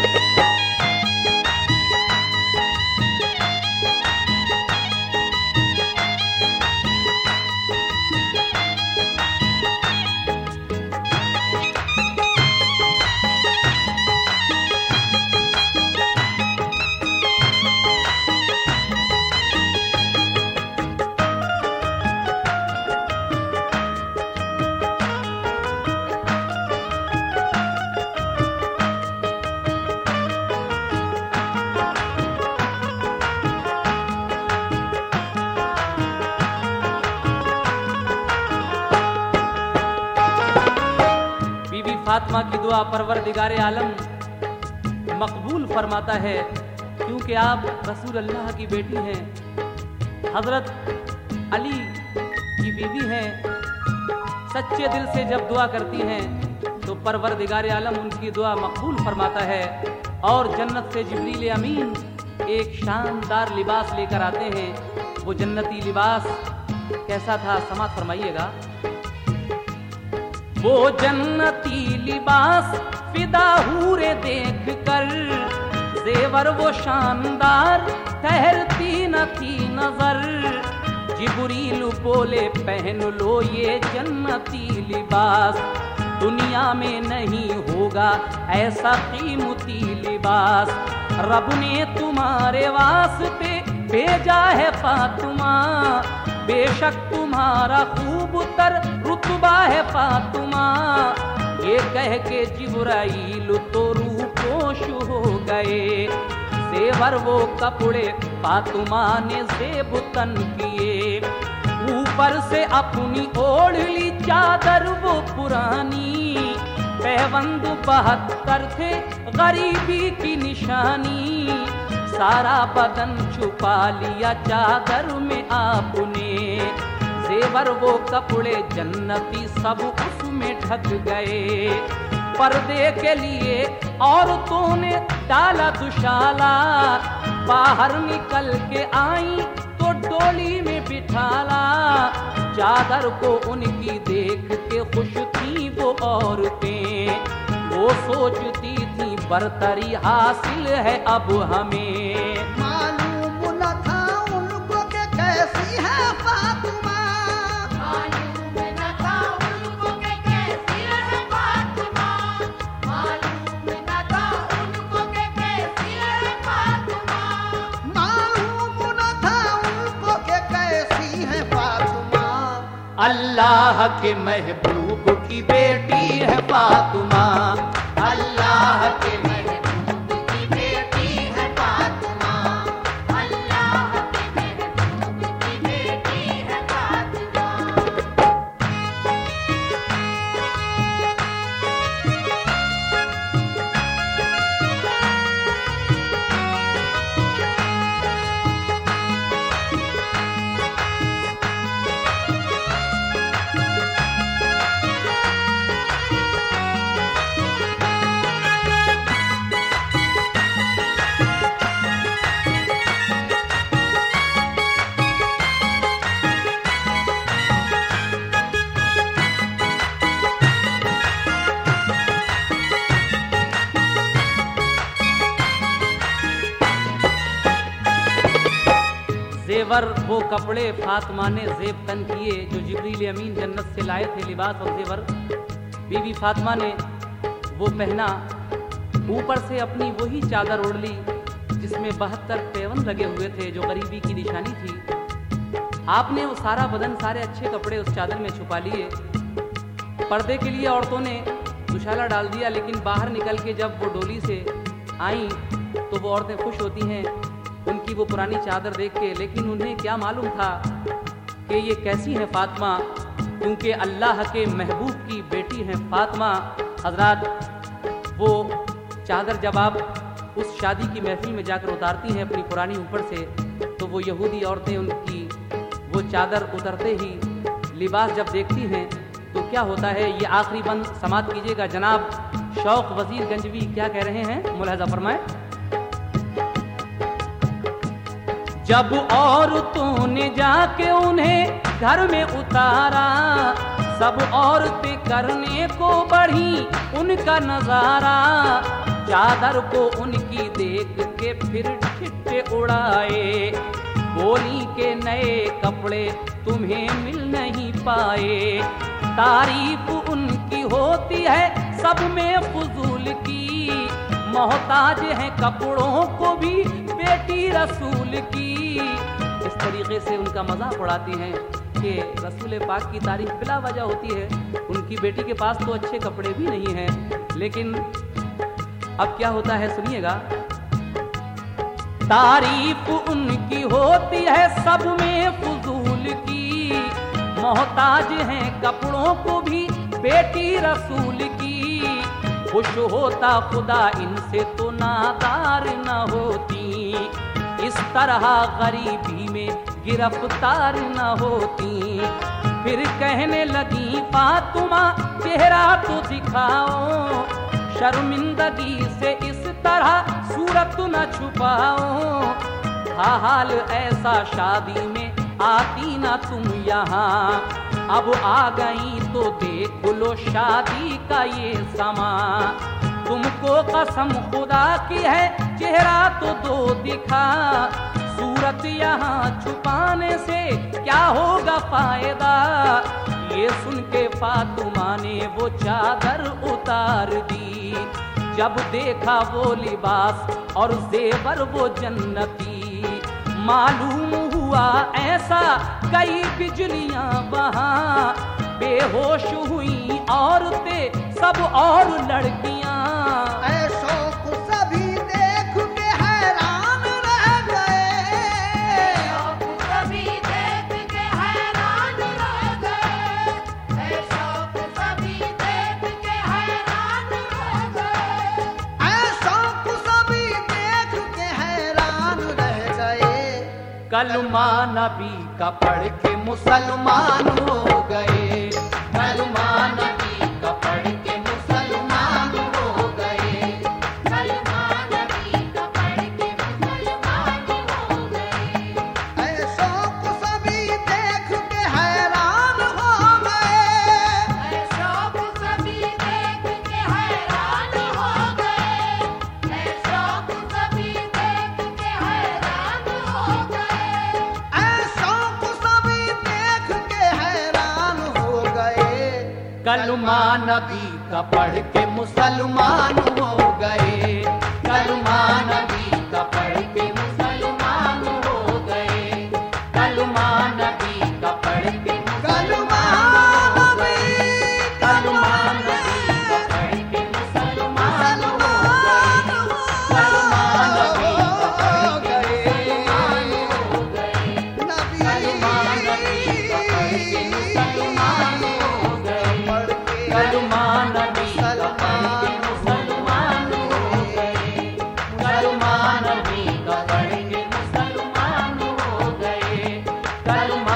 बीबी फातिमा की दुआ परवरदिगार आलम मकबूल फरमाता है, क्योंकि आप रसूल अल्लाह की बेटी हैं, हजरत अली की बीवी हैं। सच्चे दिल से जब दुआ करती हैं तो परवरदिगार आलम उनकी दुआ मकबूल फरमाता है और जन्नत से जिब्रील अमीन एक शानदार लिबास लेकर आते हैं। वो जन्नती लिबास कैसा था, समात फरमाइएगा। वो जन्नती लिबास फिदा हूरे देख कर, जेवर वो शानदार ठहरती न थी नजर। जिब्रील बोले पहन लो ये जन्नती लिबास, दुनिया में नहीं होगा ऐसा कीमती लिबास। रब ने तुम्हारे वास्ते भेजा है फातिमा, बेशक तुम्हारा खूब तर रुतबा है फातिमा। ये कह के जिब्राइल तो रूपोश हो गए, जेवर वो कपड़े फातिमा ने ज़ेब तन किए। ऊपर से अपनी ओढ़ ली चादर वो पुरानी, पैबंद 72 थे गरीबी की निशानी। सारा बदन छुपा लिया चादर में आपने, जेवर वो कपड़े जन्नती सब उसमें ढक गए। पर्दे के लिए औरतों ने डाला दुशाला, बाहर निकल के आई तो डोली में बिठाला। चादर को उनकी देख के खुश थी वो औरतें, वो सोचती थी बरतरी हासिल है अब हमें। मालूम न था उनको कि कैसी है फातिमा, मालूम न था उनको कि कैसी है फातिमा, मालूम न था उनको कि कैसी है फातिमा, मालूम न था उनको कि कैसी है फातिमा। अल्लाह के महबूब की बेटी है फातिमा, अल्लाह के महबूब की बेटी है फातिमा, अल्लाह के महबूब की बेटी है फातिमा। जेवर वो कपड़े फातिमा ने जेब तन किए जो जिब्रील अमीन जन्नत से लाए थे, लिबास और जेवर बीबी फातिमा ने वो पहना। ऊपर से अपनी वही चादर ओढ़ ली जिसमें 72 पैबंद लगे हुए थे, जो गरीबी की निशानी थी। आपने वो सारा बदन, सारे अच्छे कपड़े उस चादर में छुपा लिए। पर्दे के लिए औरतों ने दुशाला डाल दिया, लेकिन बाहर निकल के जब वो डोली से आई तो वो औरतें खुश होती हैं उनकी वो पुरानी चादर देख के। लेकिन उन्हें क्या मालूम था कि ये कैसी है फातिमा, क्योंकि अल्लाह के महबूब की बेटी हैं फातिमा। हजरात, वो चादर जब आप उस शादी की महफिल में जाकर उतारती हैं अपनी पुरानी ऊपर से, तो वो यहूदी औरतें उनकी वो चादर उतरते ही लिबास जब देखती हैं तो क्या होता है, ये आखिरी बंद समाप्त कीजिएगा। जनाब शौक वजीर गंजवी क्या कह रहे हैं, मुलाहिजा फरमाएं। जब औरतों ने जाके उन्हें घर में उतारा, सब औरतें करने को बढ़ी उनका नजारा। चादर को उनकी देख के फिर ठिठ्ठे उड़ाए, बोली के नए कपड़े तुम्हें मिल नहीं पाए। तारीफ उनकी होती है सब में फजूल की, मोहताज है कपड़ों को भी बेटी रसूल की। इस तरीके से उनका मजाक उड़ाती हैं कि रसूल पाक की तारीफ बिला वजह होती है, उनकी बेटी के पास तो अच्छे कपड़े भी नहीं हैं। लेकिन अब क्या होता है सुनिएगा। तारीफ उनकी होती है सब में फजूल की, मोहताज हैं कपड़ों को भी बेटी रसूल की। खुश होता खुदा इनसे तो नादार न होती, इस तरह गरीबी में गिरफ्तार न होती। फिर कहने लगी फातिमा चेहरा तो दिखाओ, शर्मिंदगी से इस तरह सूरत न छुपाओ। हाल ऐसा शादी में आती ना तुम यहाँ, अब आ गई तो देख लो शादी का ये समा। तुमको कसम खुदा की है चेहरा तो दो दिखा, सूरत यहाँ छुपाने से क्या होगा फायदा। ये सुन के फातिमा ने वो चादर उतार दी, जब देखा वो लिबास और जेवर वो जन्नती। मालूम हुआ ऐसा कई बिजलियां वहाँ, बेहोश हुई औरतें सब और लड़कियां। ऐसों को सभी देख के हैरान रह गए, सभी देख के हैरान रह गए, ऐसों को सभी देख के हैरान रह गए, ऐसों को सभी देख के हैरान रह गए। कलमा नबी का पढ़ के मुसलमान हो गए, कलमा नबी का पढ़ के मुसलमान हो गए, कलमा नबी का पढ़ के मुसलमान हो गए, ऐसों को सभी देख के हैरान हो गए, ऐसों को सभी देख के हैरान हो गए, ऐसों को सभी देख के हैरान हो गए, ऐसों को सभी देख के हैरान हो गए। कलमा नबी का पढ़ के मुसलमान हो गए, कलमा नबी का पढ़ के मुसलमान हो गए, कलमा नबी का पढ़ के कलमा नबी, कलमा नबी का पढ़ के मुसलमान हो गए, कलमा नबी का पढ़ के मुसलमान हो गए, नबी, कलमा नबी का पढ़ के मुसलमान हो गए, कलमा नबी का पढ़ के मुसलमान हो गए, कलमा नबी का पढ़ के मुसलमान हो गए, कलमा